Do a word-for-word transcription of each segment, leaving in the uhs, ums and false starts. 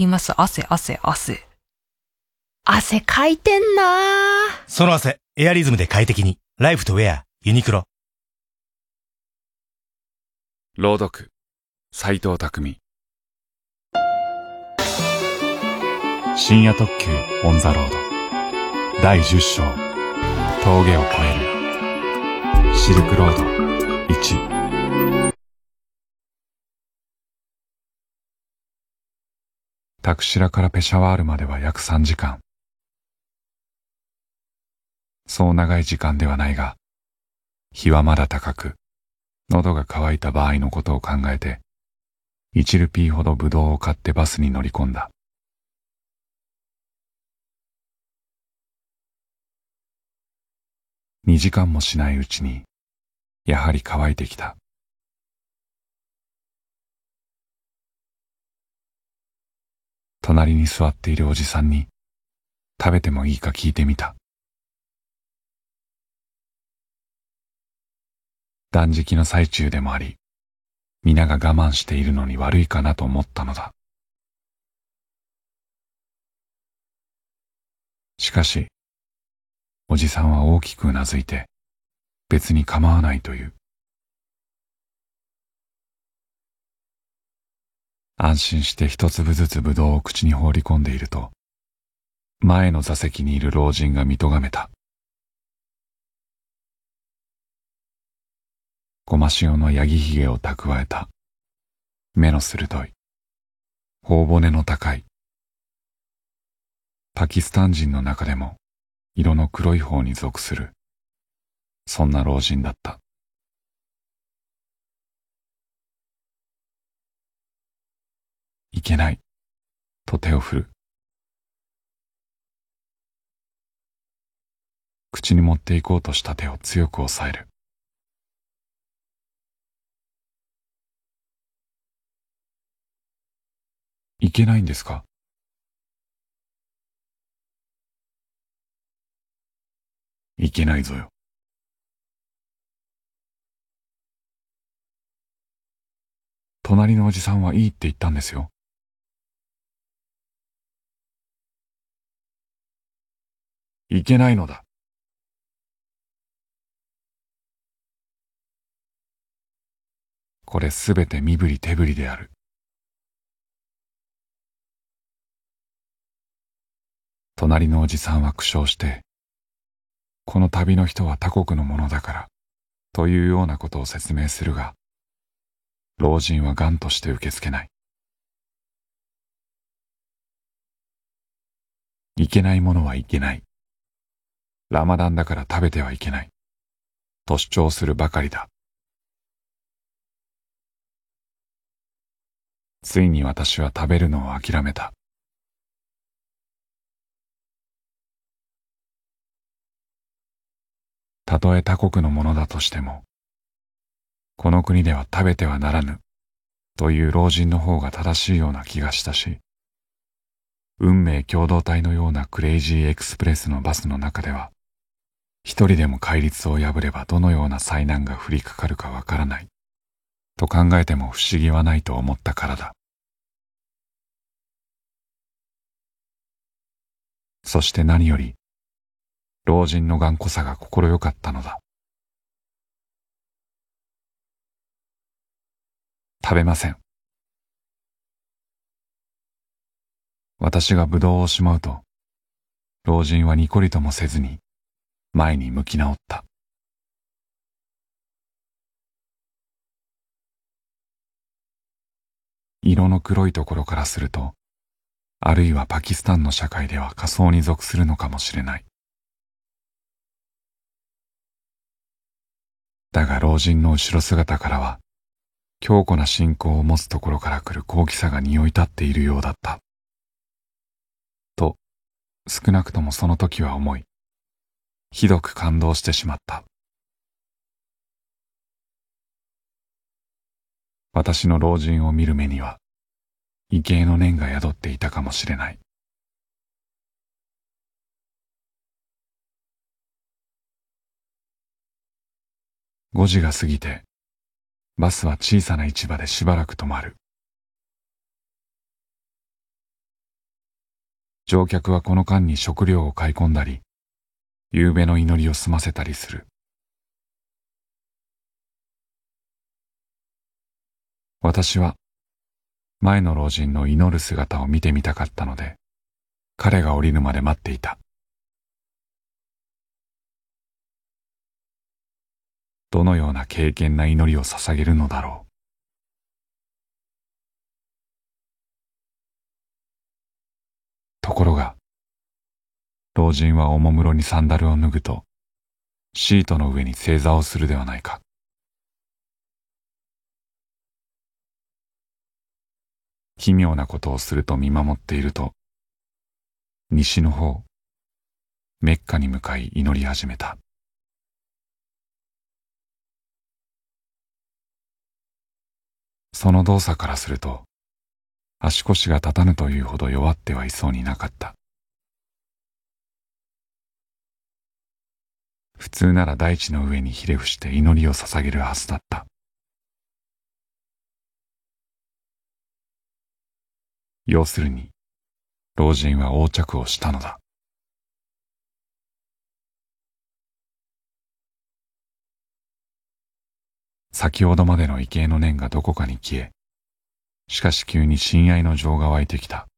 ります。汗、汗、汗。汗かいてんなー。 その汗、エアリズムで快適に。ライフとウェア、ユニクロ。 朗読、斉藤匠。深夜特急オンザロードだいじゅっ章、峠を越えるシルクロードいち。タクシラからペシャワールまでは約さんじかん。そう長い時間ではないが、日はまだ高く、喉が渇いた場合のことを考えて、いちルピーほどブドウを買ってバスに乗り込んだ。にじかんもしないうちに、やはり乾いてきた。隣に座っているおじさんに、食べてもいいか聞いてみた。断食の最中でもあり、皆が我慢しているのに悪いかなと思ったのだ。しかし、おじさんは大きくうなずいて、別に構わないという。安心して一粒ずつぶどうを口に放り込んでいると、前の座席にいる老人が見とがめた。ごま塩のヤギひげを蓄えた。目の鋭い。頬骨の高い。パキスタン人の中でも色の黒い方に属する。そんな老人だった。いけない、と手を振る。口に持っていこうとした手を強く押さえる。いけないんですか？いけないぞよ。隣のおじさんはいいって言ったんですよ。いけないのだ。これすべて身振り手振りである。隣のおじさんは苦笑して、この旅の人は他国のものだから、というようなことを説明するが、老人は頑として受け付けない。いけないものはいけない。ラマダンだから食べてはいけない。と主張するばかりだ。ついに私は食べるのを諦めた。たとえ他国のものだとしても、この国では食べてはならぬ、という老人の方が正しいような気がしたし、運命共同体のようなクレイジーエクスプレスのバスの中では、一人でも戒律を破ればどのような災難が降りかかるかわからない、と考えても不思議はないと思ったからだ。そして何より、老人の頑固さが心よかったのだ。食べません。私がぶどうをしまうと、老人はにこりともせずに、前に向き直った。色の黒いところからすると、あるいはパキスタンの社会では仮想に属するのかもしれない。だが老人の後ろ姿からは、強固な信仰を持つところから来る高貴さが匂い立っているようだった。と、少なくともその時は思い、ひどく感動してしまった。私の老人を見る目には、畏敬の念が宿っていたかもしれない。ごじが過ぎて、バスは小さな市場でしばらく止まる。 乗客はこの間に食料を買い込んだり、夕べの祈りを済ませたりする。私は前の老人の祈る姿を見てみたかったので、彼が降りるまで待っていた。どのような敬虔な祈りを捧げるのだろう。ところが、老人はおもむろにサンダルを脱ぐと、シートの上に正座をするではないか。奇妙なことをすると見守っていると、西の方、メッカに向かい祈り始めた。その動作からすると、足腰が立たぬというほど弱ってはいそうになかった。普通なら大地の上にひれ伏して祈りを捧げるはずだった。要するに、老人は横着をしたのだ。先ほどまでの畏敬の念がどこかに消え、しかし急に親愛の情が湧いてきた。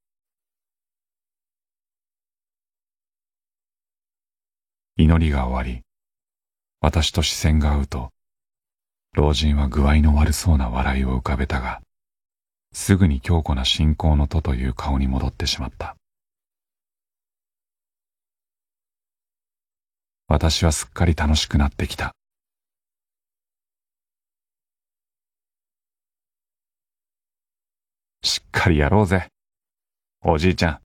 祈りが終わり、私と視線が合うと、老人は具合の悪そうな笑いを浮かべたが、すぐに強固な信仰の徒という顔に戻ってしまった。私はすっかり楽しくなってきた。しっかりやろうぜ、おじいちゃん。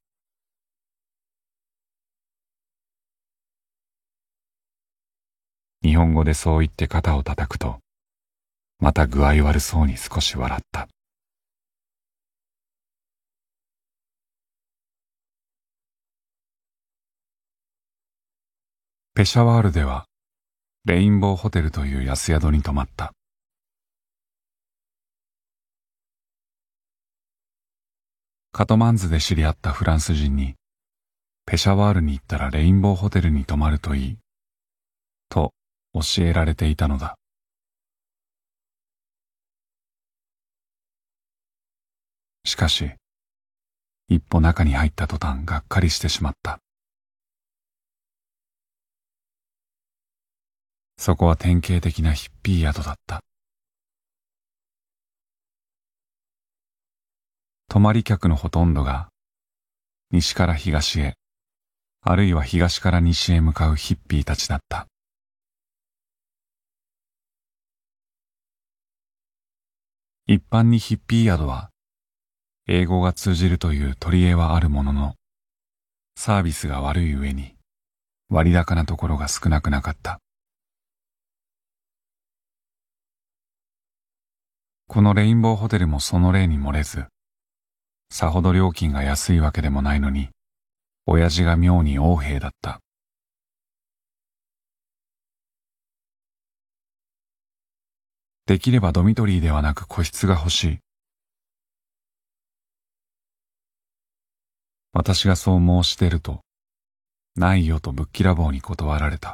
日本語でそう言って肩を叩くと、また具合悪そうに少し笑った。ペシャワールでは、レインボーホテルという安宿に泊まった。カトマンズで知り合ったフランス人に、ペシャワールに行ったらレインボーホテルに泊まるといい、と教えられていたのだ。しかし、一歩中に入った途端がっかりしてしまった。そこは典型的なヒッピー宿だった。泊まり客のほとんどが、西から東へ、あるいは東から西へ向かうヒッピーたちだった。一般にヒッピー宿は、英語が通じるという取り柄はあるものの、サービスが悪い上に、割高なところが少なくなかった。このレインボーホテルもその例に漏れず、さほど料金が安いわけでもないのに、親父が妙に横柄だった。できればドミトリーではなく個室が欲しい。私がそう申し出ると、ないよとぶっきらぼうに断られた。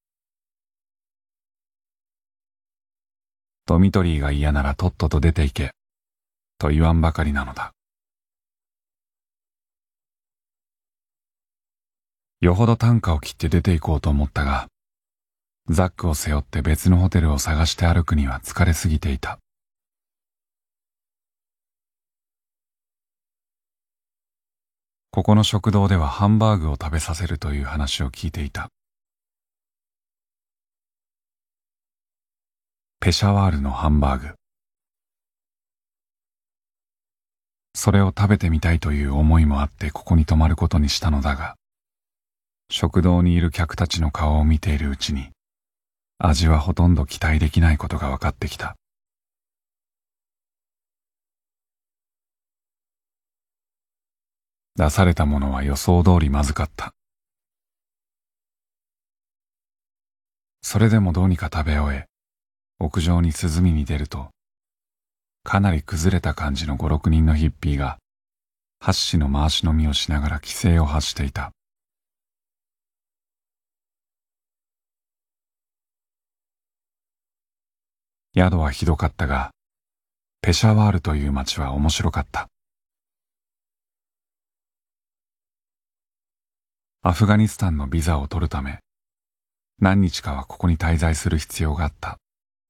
ドミトリーが嫌ならとっとと出て行け、と言わんばかりなのだ。よほど短歌を切って出て行こうと思ったが、ザックを背負って別のホテルを探して歩くには疲れすぎていた。ここの食堂ではハンバーグを食べさせるという話を聞いていた。ペシャワールのハンバーグ。それを食べてみたいという思いもあってここに泊まることにしたのだが、食堂にいる客たちの顔を見ているうちに、味はほとんど期待できないことが分かってきた。出されたものは予想通りまずかった。それでもどうにか食べ終え、屋上に涼みに出ると、かなり崩れた感じの五六人のヒッピーが、 箸の回し飲みをしながら奇声を発していた。宿はひどかったが、ペシャワールという町は面白かった。アフガニスタンのビザを取るため、何日かはここに滞在する必要があった。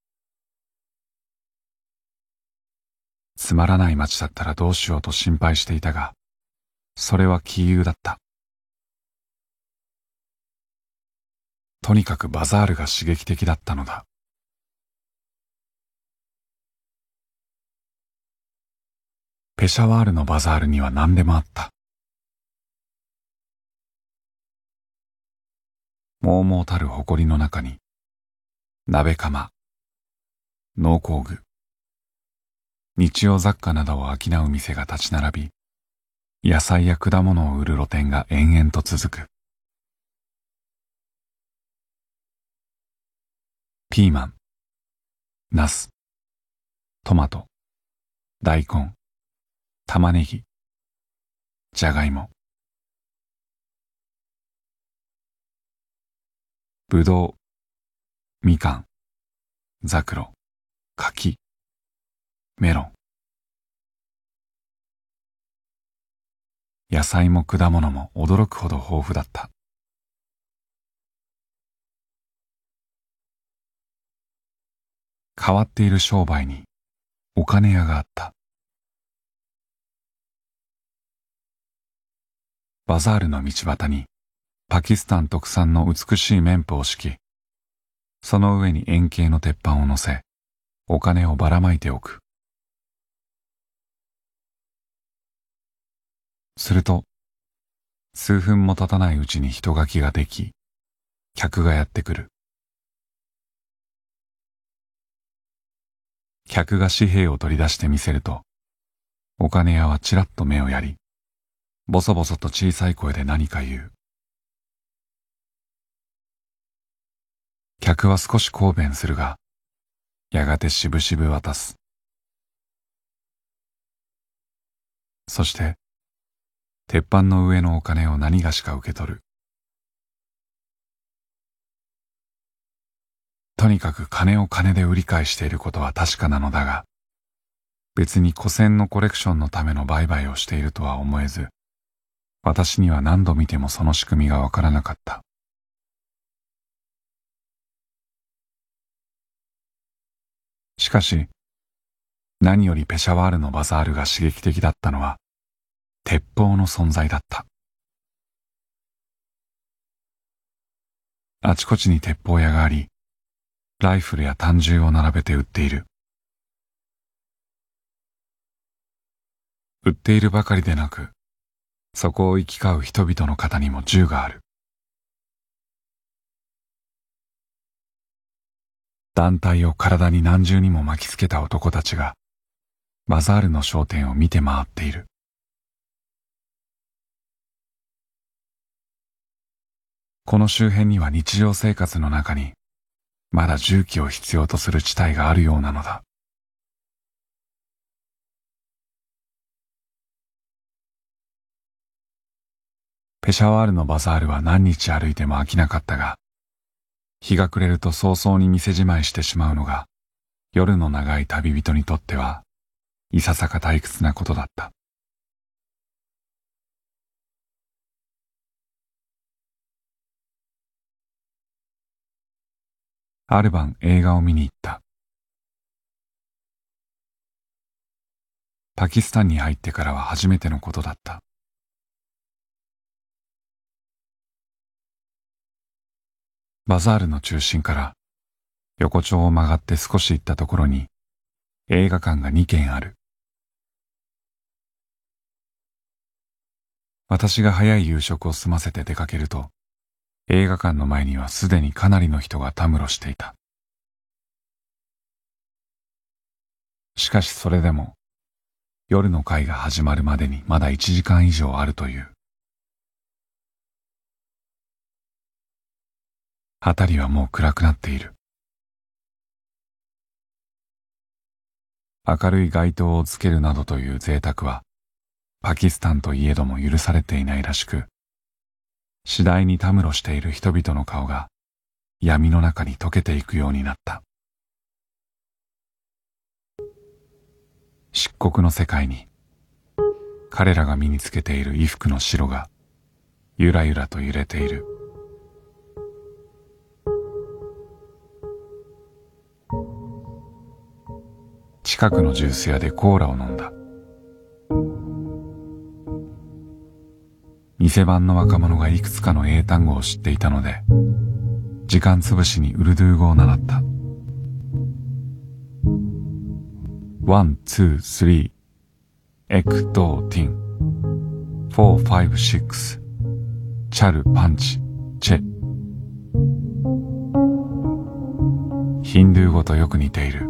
つまらない町だったらどうしようと心配していたが、それは杞憂だった。とにかくバザールが刺激的だったのだ。ペシャワールのバザールには何でもあった。もうもうたる埃の中に、鍋釜、農工具、日用雑貨などを商う店が立ち並び、野菜や果物を売る露店が延々と続く。ピーマン、ナス、トマト、大根、玉ねぎ、じゃがいも、ぶどう、みかん、ざくろ、柿、メロン。野菜も果物も驚くほど豊富だった。変わっている商売にお金屋があった。バザールの道端にパキスタン特産の美しい綿布を敷き、その上に円形の鉄板を乗せ、お金をばらまいておく。すると、数分も経たないうちに人垣ができ、客がやってくる。客が紙幣を取り出してみせると、お金屋はちらっと目をやり、ボソボソと小さい声で何か言う。客は少し抗弁するが、やがてしぶしぶ渡す。そして、鉄板の上のお金を何がしか受け取る。とにかく金を金で売り買いしていることは確かなのだが、別に古銭のコレクションのための売買をしているとは思えず、私には何度見てもその仕組みがわからなかった。しかし、何よりペシャワールのバザールが刺激的だったのは、鉄砲の存在だった。あちこちに鉄砲屋があり、ライフルや短銃を並べて売っている。売っているばかりでなく、そこを行き交う人々の肩にも銃がある。団体を体に何重にも巻きつけた男たちが、バザールの商店を見て回っている。この周辺には日常生活の中に、まだ銃器を必要とする地帯があるようなのだ。ペシャワールのバザールは何日歩いても飽きなかったが、日が暮れると早々に店じまいしてしまうのが、夜の長い旅人にとっては、いささか退屈なことだった。ある晩映画を見に行った。パキスタンに入ってからは初めてのことだった。バザールの中心から横丁を曲がって少し行ったところに映画館がにけんある。私が早い夕食を済ませて出かけると、映画館の前にはすでにかなりの人がたむろしていた。しかしそれでも夜の会が始まるまでにまだいちじかん以上あるという。辺りはもう暗くなっている。明るい街灯をつけるなどという贅沢はパキスタンといえども許されていないらしく、次第にたむろしている人々の顔が闇の中に溶けていくようになった。漆黒の世界に彼らが身につけている衣服の白がゆらゆらと揺れている。近くのジュース屋でコーラを飲んだ。店番の若者がいくつかの英単語を知っていたので、時間つぶしにウルドゥー語を習った。ワン、ツー、スリー、エク、ドー、ティン、フォー、ファイブ、シックス、チャル、パンチ、チェ。ヒンドゥー語とよく似ている。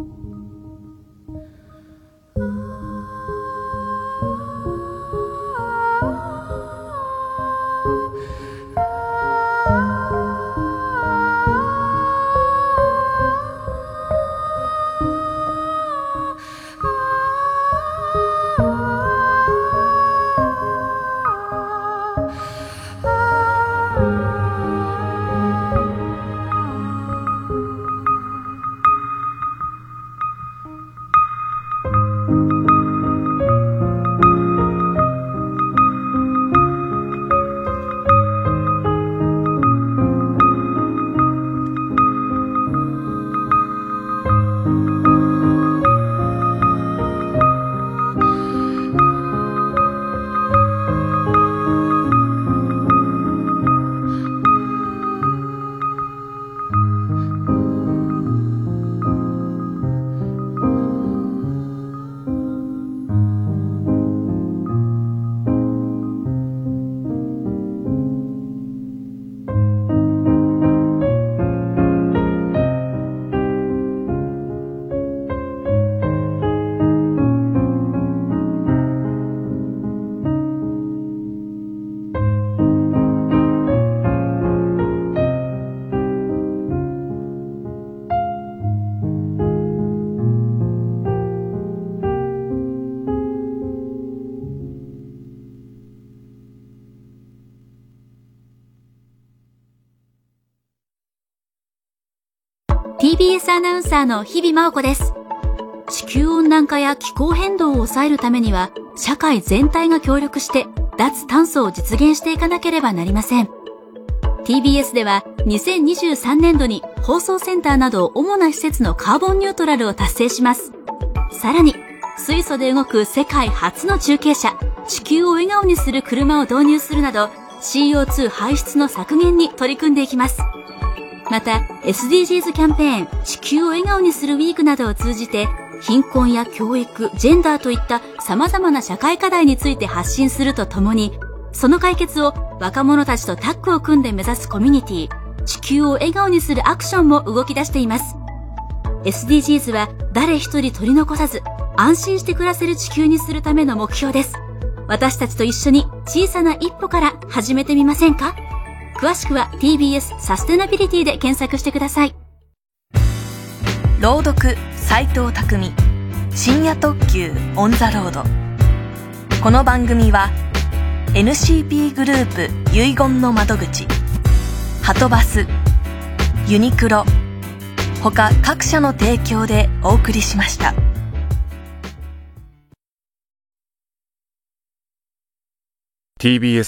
ティービーエス アナウンサーの日々真央子です。地球温暖化や気候変動を抑えるためには、社会全体が協力して脱炭素を実現していかなければなりません。ティービーエス ではにせんにじゅうさんねんどに放送センターなど主な施設のカーボンニュートラルを達成します。さらに、水素で動く世界初の中継車、地球を笑顔にする車を導入するなど、シーオーツー 排出の削減に取り組んでいきます。また エスディージーズ キャンペーン地球を笑顔にするウィークなどを通じて貧困や教育、ジェンダーといった様々な社会課題について発信するとともに、その解決を若者たちとタッグを組んで目指すコミュニティ、地球を笑顔にするアクションも動き出しています。エスディージーズ は誰一人取り残さず安心して暮らせる地球にするための目標です。私たちと一緒に小さな一歩から始めてみませんか？詳しくは ティービーエス サステナビリティで検索してください。 朗読斉藤匠、深夜特急オンザロード。この番組は エヌシーピー グループ遺言の窓口、はとバス、ユニクロ他各社の提供でお送りしました。 ティービーエス